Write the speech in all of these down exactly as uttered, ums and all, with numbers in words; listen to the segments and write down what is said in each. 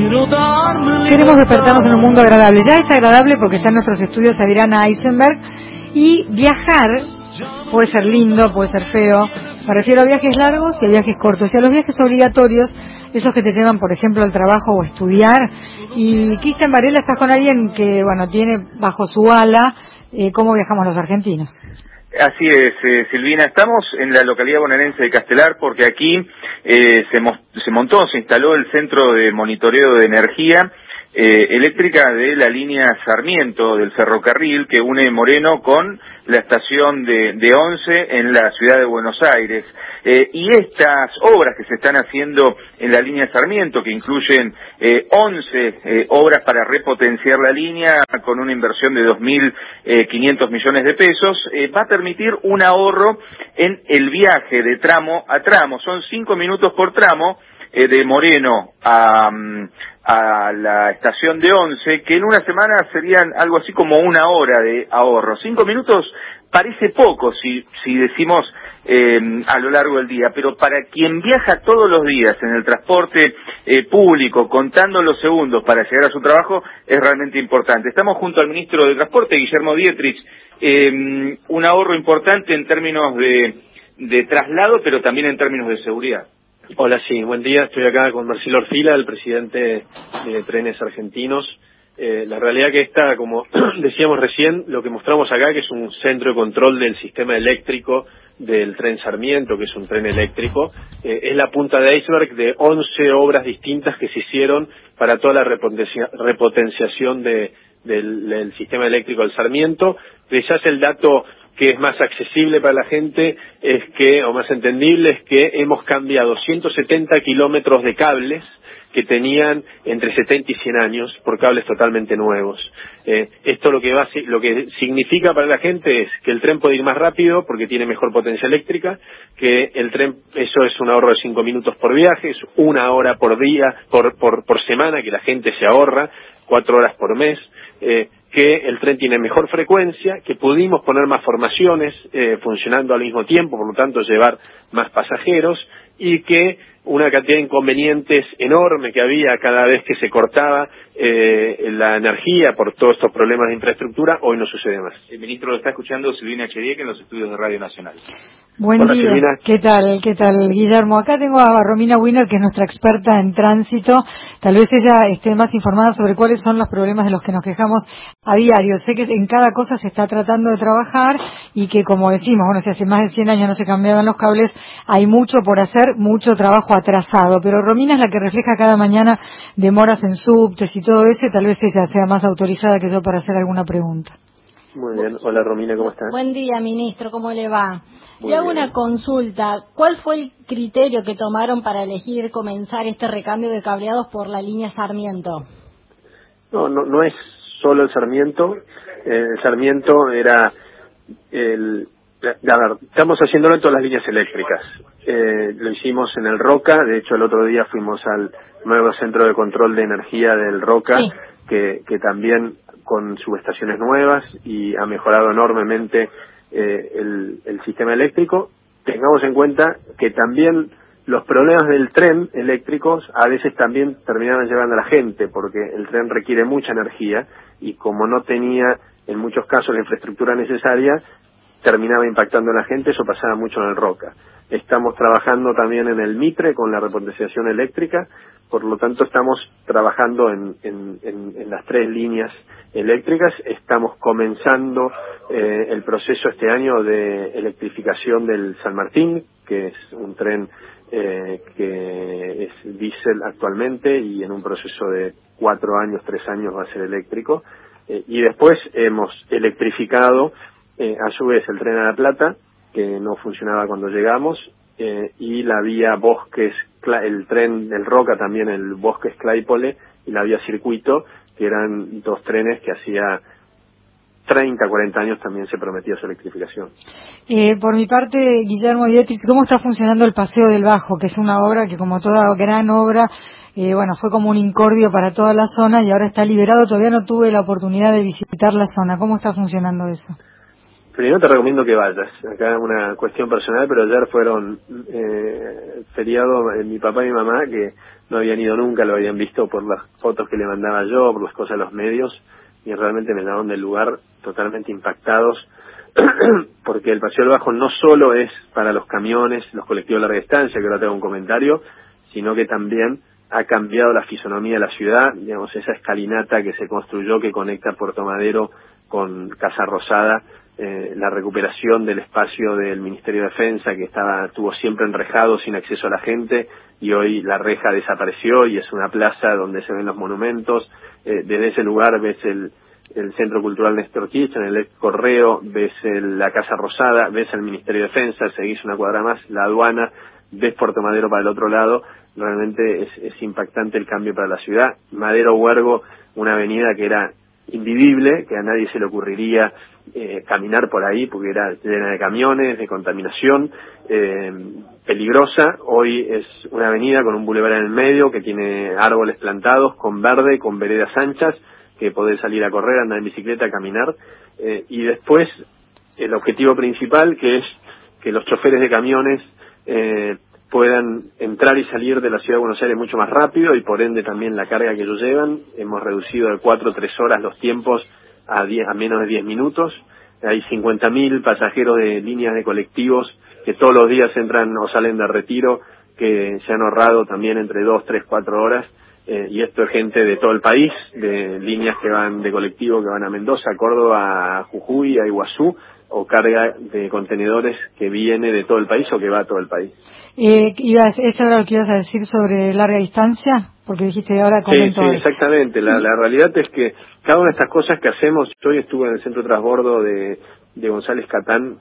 Queremos despertarnos en un mundo agradable. Ya es agradable porque está en nuestros estudios Adriana Eisenberg. Y viajar puede ser lindo, puede ser feo. Me refiero a viajes largos y a viajes cortos. Y a los viajes obligatorios, esos que te llevan, por ejemplo, al trabajo o a estudiar. Y Cristian Varela, estás con alguien que, bueno, tiene bajo su ala eh, cómo viajamos los argentinos. Así es, eh, Silvina, estamos en la localidad bonaerense de Castelar porque aquí eh, se, mo se montó, se instaló el centro de monitoreo de energía eh, eléctrica de la línea Sarmiento del ferrocarril que une Moreno con la estación de, de Once en la ciudad de Buenos Aires. Eh, y estas obras que se están haciendo en la línea Sarmiento, que incluyen eh, once eh, obras para repotenciar la línea con una inversión de dos mil quinientos millones de pesos, eh, va a permitir un ahorro en el viaje de tramo a tramo. Son cinco minutos por tramo eh, de Moreno a, a la estación de Once, que en una semana serían algo así como una hora de ahorro. Cinco minutos parece poco si, si decimos eh, a lo largo del día, pero para quien viaja todos los días en el transporte eh, público, contando los segundos para llegar a su trabajo, es realmente importante. Estamos junto al ministro de Transporte, Guillermo Dietrich, eh, un ahorro importante en términos de, de traslado, pero también en términos de seguridad. Hola, sí, buen día. Estoy acá con Marcelo Orfila, el presidente de Trenes Argentinos. Eh, la realidad que esta, como decíamos recién, lo que mostramos acá, que es un centro de control del sistema eléctrico del tren Sarmiento, que es un tren eléctrico, eh, es la punta de iceberg de once obras distintas que se hicieron para toda la repotencia, repotenciación de, del, del sistema eléctrico del Sarmiento. Quizás el dato que es más accesible para la gente es que, o más entendible, es que hemos cambiado ciento setenta kilómetros de cables que tenían entre setenta y cien años por cables totalmente nuevos. Eh, esto lo que va, lo que significa para la gente es que el tren puede ir más rápido porque tiene mejor potencia eléctrica, que el tren, eso es un ahorro de cinco minutos por viaje, es una hora por día, por, por, por semana que la gente se ahorra, cuatro horas por mes, eh, que el tren tiene mejor frecuencia, que pudimos poner más formaciones eh, funcionando al mismo tiempo, por lo tanto llevar más pasajeros, y que una cantidad de inconvenientes enorme que había cada vez que se cortaba eh, la energía por todos estos problemas de infraestructura, hoy no sucede más. El ministro lo está escuchando Silvina Chediek en los estudios de Radio Nacional. Buen Hola, día. Silvina. ¿Qué tal? ¿Qué tal, Guillermo? Acá tengo a Romina Wiener, que es nuestra experta en tránsito. Tal vez ella esté más informada sobre cuáles son los problemas de los que nos quejamos a diario. Sé que en cada cosa se está tratando de trabajar y que, como decimos, bueno, si hace más de cien años no se cambiaban los cables, hay mucho por hacer, mucho trabajo atrasado. Pero Romina es la que refleja cada mañana demoras en subtes y todo eso, y tal vez ella sea más autorizada que yo para hacer alguna pregunta. Muy bien. Hola, Romina, ¿cómo estás? Buen día, ministro, ¿cómo le va? Muy Le hago bien. una consulta. ¿Cuál fue el criterio que tomaron para elegir comenzar este recambio de cableados por la línea Sarmiento? No, no, no es solo el Sarmiento. Eh, el Sarmiento era el... A ver, estamos haciéndolo en todas las líneas eléctricas. Eh, lo hicimos en el Roca, de hecho el otro día fuimos al nuevo centro de control de energía del Roca, Sí. que, que también con subestaciones nuevas y ha mejorado enormemente eh, el, el sistema eléctrico. Tengamos en cuenta que también los problemas del tren eléctricos a veces también terminaban llevando a la gente, porque el tren requiere mucha energía y como no tenía en muchos casos la infraestructura necesaria, terminaba impactando a la gente. Eso pasaba mucho en el Roca. Estamos trabajando también en el Mitre con la repotenciación eléctrica, por lo tanto estamos trabajando en, en, en, en las tres líneas eléctricas. Estamos comenzando eh, el proceso este año de electrificación del San Martín, que es un tren eh, que es diésel actualmente y en un proceso de cuatro años, tres años va a ser eléctrico. Eh, y después hemos electrificado Eh, a su vez el tren a La Plata, que no funcionaba cuando llegamos, eh, y la vía Bosques, el tren del Roca también, el Bosques Claypole, y la vía Circuito, que eran dos trenes que hacía treinta, cuarenta años también se prometía su electrificación. Eh, por mi parte, Guillermo Dietrich, ¿cómo está funcionando el Paseo del Bajo? Que es una obra que, como toda gran obra, eh, bueno, fue como un incordio para toda la zona y ahora está liberado. Todavía no tuve la oportunidad de visitar la zona. ¿Cómo está funcionando eso? Primero te recomiendo que vayas. Acá una cuestión personal, pero ayer fueron eh, feriado en mi papá y mi mamá, que no habían ido nunca, lo habían visto por las fotos que le mandaba yo, por las cosas de los medios, y realmente me llamaron del lugar totalmente impactados, porque el Paseo del Bajo no solo es para los camiones, los colectivos de larga distancia, que ahora tengo un comentario, sino que también ha cambiado la fisonomía de la ciudad, digamos, esa escalinata que se construyó que conecta Puerto Madero con Casa Rosada, eh, la recuperación del espacio del Ministerio de Defensa, que estaba estuvo siempre enrejado, sin acceso a la gente, y hoy la reja desapareció y es una plaza donde se ven los monumentos. Eh, desde ese lugar ves el, el Centro Cultural Néstor Kirchner, el Correo, ves el, la Casa Rosada, ves el Ministerio de Defensa, seguís una cuadra más, la aduana, ves Puerto Madero para el otro lado. Realmente es, es impactante el cambio para la ciudad. Madero Huergo, una avenida que era invivible, que a nadie se le ocurriría eh, caminar por ahí porque era llena de camiones, de contaminación, eh, peligrosa. Hoy es una avenida con un bulevar en el medio que tiene árboles plantados, con verde, con veredas anchas, que podés salir a correr, andar en bicicleta, caminar. Eh, y después el objetivo principal, que es que los choferes de camiones eh, puedan entrar y salir de la Ciudad de Buenos Aires mucho más rápido y por ende también la carga que ellos llevan. Hemos reducido de cuatro a tres horas los tiempos a, diez, a menos de diez minutos. Hay cincuenta mil pasajeros de líneas de colectivos que todos los días entran o salen de Retiro, que se han ahorrado también entre dos, tres, cuatro horas. Eh, y esto es gente de todo el país, de líneas que van de colectivo que van a Mendoza, a Córdoba, a Jujuy, a Iguazú, o carga de contenedores que viene de todo el país o que va a todo el país. Eh, ibas, ¿eso era lo que ibas a decir sobre larga distancia? Porque dijiste ahora comento. Sí, sí, exactamente. La, la realidad es que cada una de estas cosas que hacemos, yo hoy estuve en el centro de transbordo de, de González Catán,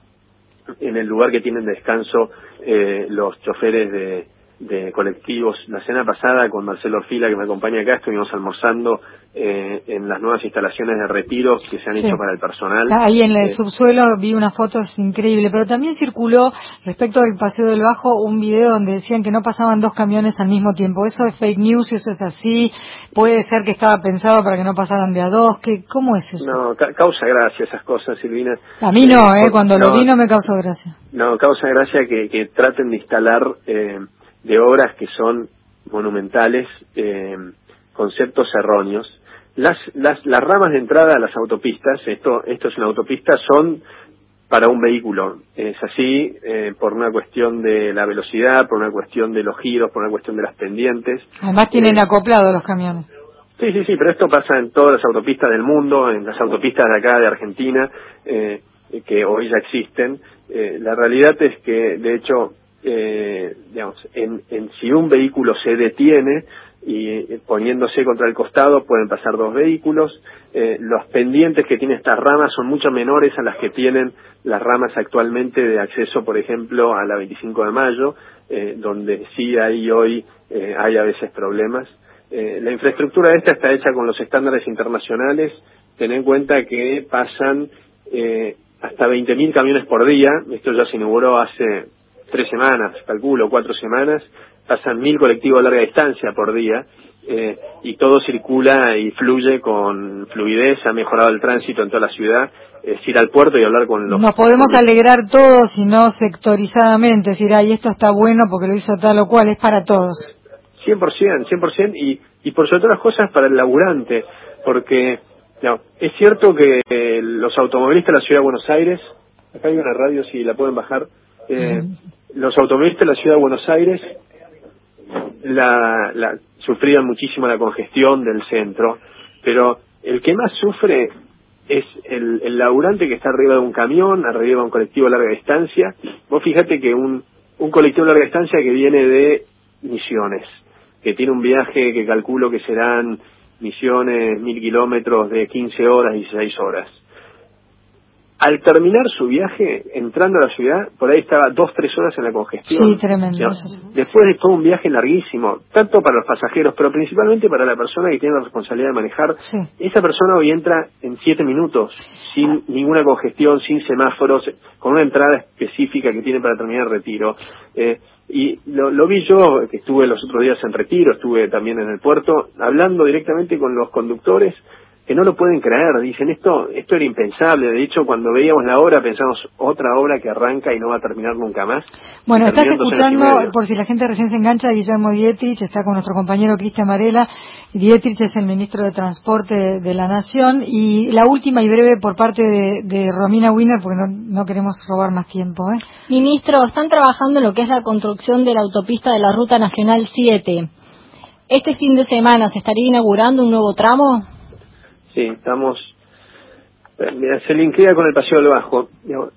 en el lugar que tienen descanso eh, los choferes de, de colectivos. La semana pasada con Marcelo Orfila, que me acompaña acá, estuvimos almorzando eh, en las nuevas instalaciones de retiro que se han sí. hecho para el personal. Ahí en el eh, subsuelo vi unas fotos increíbles, pero también circuló respecto del Paseo del Bajo un video donde decían que no pasaban dos camiones al mismo tiempo. ¿Eso es fake news? ¿Eso es así? ¿Puede ser que estaba pensado para que no pasaran de a dos? ¿Qué, ¿Cómo es eso? No, ca causa gracia esas cosas, Silvina. A mí no, eh, eh cuando no, lo vi no me causó gracia. No, causa gracia que, que traten de instalar eh, de obras que son monumentales, eh, conceptos erróneos. Las, las, las ramas de entrada a las autopistas, esto, esto es una autopista, son para un vehículo. Es así eh, por una cuestión de la velocidad, por una cuestión de los giros, por una cuestión de las pendientes. Además tienen eh, acoplados los camiones. Sí, sí, sí, pero esto pasa en todas las autopistas del mundo, en las autopistas de acá, de Argentina, eh, que hoy ya existen. Eh, la realidad es que, de hecho, eh, digamos, en, en si un vehículo se detiene y eh, poniéndose contra el costado pueden pasar dos vehículos. Eh, los pendientes que tiene estas ramas son mucho menores a las que tienen las ramas actualmente de acceso, por ejemplo, a la veinticinco de mayo, eh, donde sí hay hoy, eh, hay a veces problemas. Eh, la infraestructura esta está hecha con los estándares internacionales. Ten en cuenta que pasan eh, hasta veinte mil camiones por día. Esto ya se inauguró hace tres semanas, calculo, cuatro semanas. Pasan mil colectivos de larga distancia por día. Eh, y todo circula y fluye con fluidez. Ha mejorado el tránsito en toda la ciudad. Es ir al puerto y hablar con los... Nos podemos con... alegrar todos y no sectorizadamente, decir, ay, esto está bueno porque lo hizo tal o cual, es para todos. cien por ciento, cien por ciento, y, y por sobre todas las cosas para el laburante, porque no, es cierto que eh, los automovilistas de la Ciudad de Buenos Aires, acá hay una radio, si la pueden bajar, eh, mm. los automovilistas de la Ciudad de Buenos Aires la, la, sufrían muchísimo la congestión del centro, pero el que más sufre es el, el laburante que está arriba de un camión, arriba de un colectivo de larga distancia. Vos fíjate que un, un colectivo de larga distancia que viene de Misiones, que tiene un viaje que calculo que serán Misiones, mil kilómetros de quince horas, dieciséis horas. Al terminar su viaje, entrando a la ciudad, por ahí estaba dos, tres horas en la congestión. Sí, tremendo. ¿Ya? Después de todo un viaje larguísimo, tanto para los pasajeros, pero principalmente para la persona que tiene la responsabilidad de manejar. Sí. Esa persona hoy entra en siete minutos, sin ninguna congestión, sin semáforos, con una entrada específica que tiene para terminar el retiro. Eh, Y lo, lo vi yo, que estuve los otros días en Retiro, estuve también en el puerto, hablando directamente con los conductores. que no lo pueden creer, dicen esto esto era impensable. De hecho, cuando veíamos la obra pensamos otra obra que arranca y no va a terminar nunca más. Bueno, estás escuchando, por si la gente recién se engancha, Guillermo Dietrich, está con nuestro compañero Cristian Varela. Dietrich es el ministro de Transporte de, de la Nación. Y la última y breve por parte de, de Romina Wiener, porque no, no queremos robar más tiempo, ¿eh? Ministro, están trabajando en lo que es la construcción de la autopista de la Ruta Nacional siete. ¿Este fin de semana se estaría inaugurando un nuevo tramo? Sí, estamos... Mira, se linkea con el Paseo del Bajo.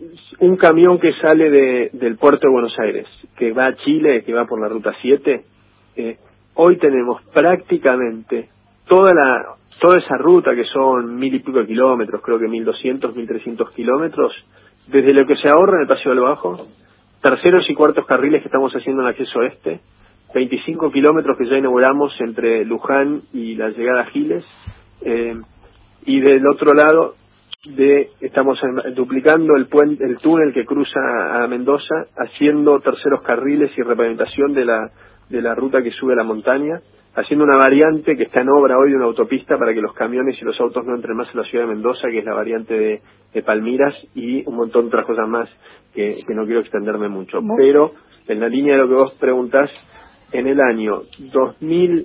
Un camión que sale de, del puerto de Buenos Aires, que va a Chile, que va por la Ruta siete, eh, hoy tenemos prácticamente toda la toda esa ruta, que son mil y pico de kilómetros, creo que mil doscientos, mil trescientos kilómetros, desde lo que se ahorra en el Paseo del Bajo, terceros y cuartos carriles que estamos haciendo en el acceso este, veinticinco kilómetros que ya inauguramos entre Luján y la llegada a Giles, eh, y del otro lado de estamos en, duplicando el puente, el túnel que cruza a Mendoza, haciendo terceros carriles y repavimentación de la de la ruta que sube a la montaña, haciendo una variante que está en obra hoy de una autopista para que los camiones y los autos no entren más en la ciudad de Mendoza, que es la variante de, de Palmiras, y un montón de otras cosas más que, que no quiero extenderme mucho. Pero en la línea de lo que vos preguntás, en el año dos mil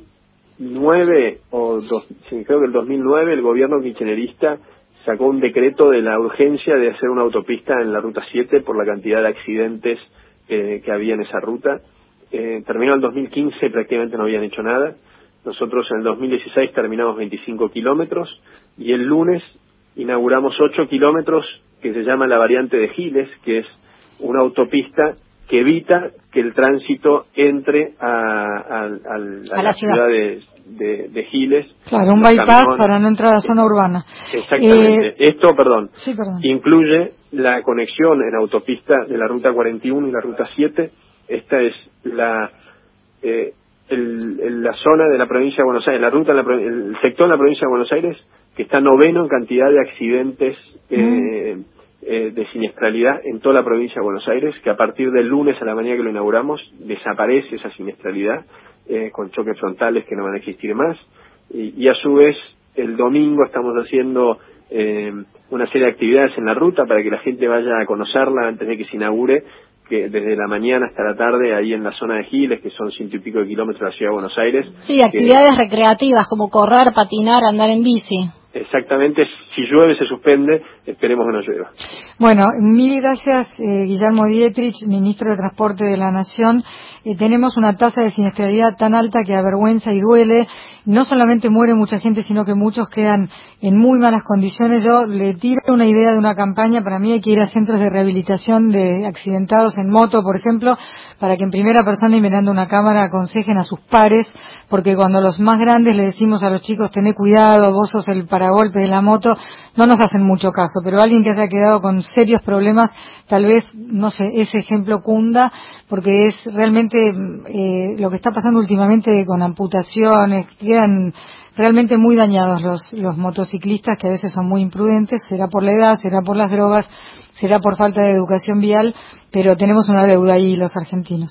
nueve o dos, sí, creo que el dos mil nueve el gobierno kirchnerista sacó un decreto de la urgencia de hacer una autopista en la Ruta siete por la cantidad de accidentes eh, que había en esa ruta. Eh, terminó el dos mil quince, prácticamente no habían hecho nada. Nosotros en el dos mil dieciséis terminamos veinticinco kilómetros y el lunes inauguramos ocho kilómetros que se llama la variante de Giles, que es una autopista que evita que el tránsito entre a, a, a, a, a la, la ciudad, ciudad de, de, de Giles. Claro, un bypass camiones, para no entrar a la zona urbana. Exactamente. Eh, Esto, perdón, sí, perdón, incluye la conexión en autopista de la Ruta cuarenta y uno y la Ruta siete. Esta es la eh, el, el, la zona de la provincia de Buenos Aires, la ruta, en la, el sector de la provincia de Buenos Aires que está noveno en cantidad de accidentes eh, mm. eh, de siniestralidad en toda la provincia de Buenos Aires, que a partir del lunes a la mañana que lo inauguramos desaparece esa siniestralidad eh, con choques frontales que no van a existir más, y, y a su vez el domingo estamos haciendo eh, una serie de actividades en la ruta para que la gente vaya a conocerla antes de que se inaugure, que desde la mañana hasta la tarde ahí en la zona de Giles, que son ciento y pico de kilómetros de la ciudad de Buenos Aires. Sí, actividades que, recreativas como correr, patinar, andar en bici. Exactamente, si llueve se suspende, esperemos que no llueva. Bueno, mil gracias eh, Guillermo Dietrich, ministro de Transporte de la Nación. Eh, tenemos una tasa de siniestralidad tan alta que avergüenza y duele. No solamente muere mucha gente, sino que muchos quedan en muy malas condiciones. Yo le tiro una idea de una campaña. Para mí hay que ir a centros de rehabilitación de accidentados en moto, por ejemplo, para que en primera persona y mirando una cámara aconsejen a sus pares, porque cuando los más grandes le decimos a los chicos, tené cuidado, vos sos el paragolpe de la moto, no nos hacen mucho caso, pero alguien que haya quedado con serios problemas, tal vez, no sé, ese ejemplo cunda, porque es realmente eh, lo que está pasando últimamente con amputaciones, quedan realmente muy dañados los, los motociclistas, que a veces son muy imprudentes, será por la edad, será por las drogas, será por falta de educación vial, pero tenemos una deuda ahí los argentinos.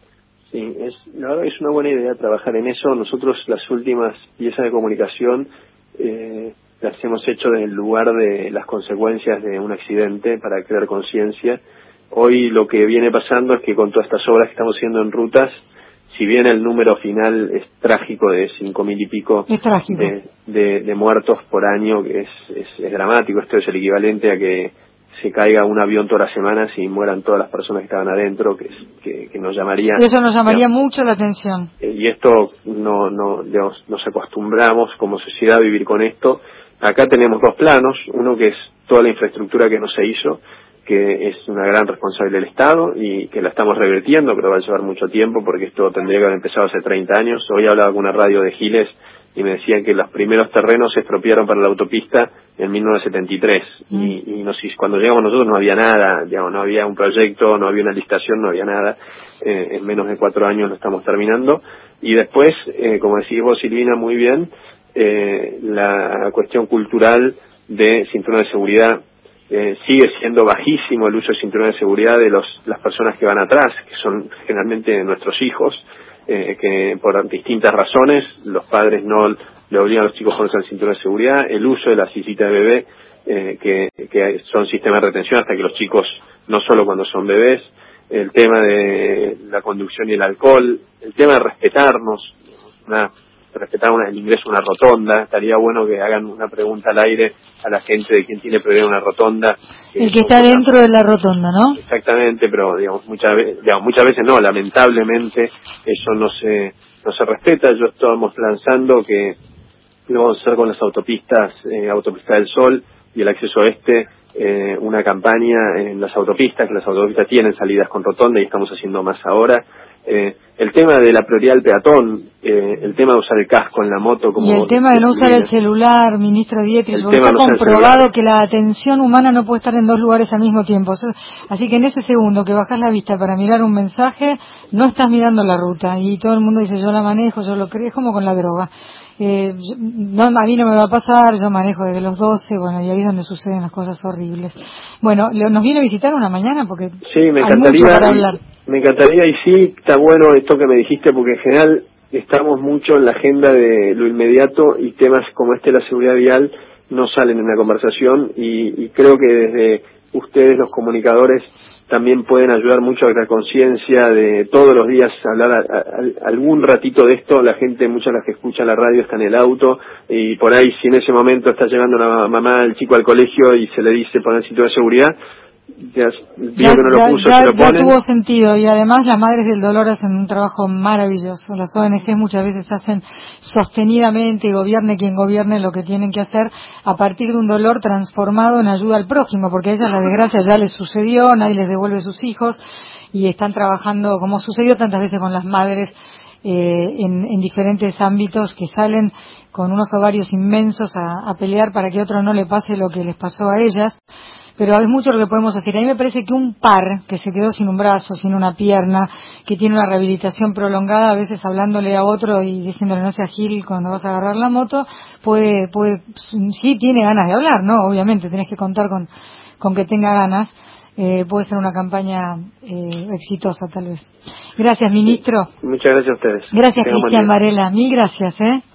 Sí, es, la verdad es una buena idea trabajar en eso. Nosotros las últimas piezas de comunicación eh, las hemos hecho desde el lugar de las consecuencias de un accidente para crear conciencia. Hoy lo que viene pasando es que con todas estas obras que estamos haciendo en rutas, si bien el número final es trágico de cinco mil y pico de, de, de muertos por año, que es, es, es dramático, esto es el equivalente a que se caiga un avión todas las semanas y mueran todas las personas que estaban adentro, que, que, que nos llamaría... Eso nos llamaría digamos, mucho la atención. Eh, y esto, no, no digamos, nos acostumbramos como sociedad a vivir con esto. Acá tenemos dos planos, uno que es toda la infraestructura que no se hizo, que es una gran responsabilidad del Estado y que la estamos revirtiendo, pero va a llevar mucho tiempo porque esto tendría que haber empezado hace treinta años. Hoy hablaba con una radio de Giles y me decían que los primeros terrenos se expropiaron para la autopista en mil novecientos setenta y tres mm. y, y nos, cuando llegamos nosotros no había nada, digamos, no había un proyecto, no había una licitación, no había nada. Eh, en menos de cuatro años lo estamos terminando. Y después, eh, como decís vos, Silvina, muy bien, eh, la cuestión cultural de cinturón de seguridad. Eh, sigue siendo bajísimo el uso de cinturón de seguridad de los, las personas que van atrás, que son generalmente nuestros hijos, eh, que por distintas razones los padres no le obligan a los chicos a ponerse el cinturón de seguridad, el uso de la sillita de bebé, eh, que, que son sistemas de retención hasta que los chicos, no solo cuando son bebés, el tema de la conducción y el alcohol, el tema de respetarnos, una, respetar una, el ingreso a una rotonda. Estaría bueno que hagan una pregunta al aire a la gente de quién tiene problema en una rotonda. El que está dentro de la rotonda, ¿no? Exactamente, pero digamos muchas veces, digamos, muchas veces no, lamentablemente eso no se no se respeta. Yo estamos lanzando que lo vamos a hacer con las autopistas, eh, Autopista del Sol y el acceso este, eh, una campaña en las autopistas, que las autopistas tienen salidas con rotonda y estamos haciendo más ahora. Eh, el tema de la prioridad del peatón, eh, el tema de usar el casco en la moto, como y el tema de no usar el celular, ministro Dietrich, porque está no comprobado que la atención humana no puede estar en dos lugares al mismo tiempo. Así que en ese segundo que bajas la vista para mirar un mensaje, no estás mirando la ruta y todo el mundo dice yo la manejo, yo lo creo, es como con la droga. Eh, yo, no, a mí no me va a pasar, yo manejo desde los doce, bueno, y ahí es donde suceden las cosas horribles. Bueno, ¿nos viene a visitar una mañana? Porque sí, me hay encantaría, mucho para hablar. Me encantaría, y sí, está bueno esto que me dijiste, porque en general estamos mucho en la agenda de lo inmediato y temas como este de la seguridad vial no salen en la conversación, y, y creo que desde ustedes, los comunicadores, también pueden ayudar mucho a la conciencia de todos los días hablar a, a, a, algún ratito de esto. La gente, muchas de las que escuchan la radio están en el auto, y por ahí si en ese momento está llegando la mamá, el chico al colegio y se le dice poner el cinturón de seguridad, ya, ya, que no lo ya, puso, ya, se lo ya ponen. tuvo sentido, y además las Madres del Dolor hacen un trabajo maravilloso. Las O N Ges muchas veces hacen sostenidamente, y gobierne quien gobierne, lo que tienen que hacer a partir de un dolor transformado en ayuda al prójimo, porque a ellas la desgracia ya les sucedió, nadie les devuelve sus hijos, y están trabajando, como sucedió tantas veces con las madres, eh, en, en diferentes ámbitos, que salen con unos ovarios inmensos a, a pelear para que a otro no le pase lo que les pasó a ellas. Pero hay mucho lo que podemos hacer. A mí me parece que un par que se quedó sin un brazo, sin una pierna, que tiene una rehabilitación prolongada, a veces hablándole a otro y diciéndole no seas gil cuando vas a agarrar la moto, puede, puede, sí tiene ganas de hablar, ¿no? Obviamente, tenés que contar con, con que tenga ganas. Eh, puede ser una campaña eh, exitosa, tal vez. Gracias, ministro. Muchas gracias a ustedes. Gracias, Cristian Varela. Mil gracias, ¿eh?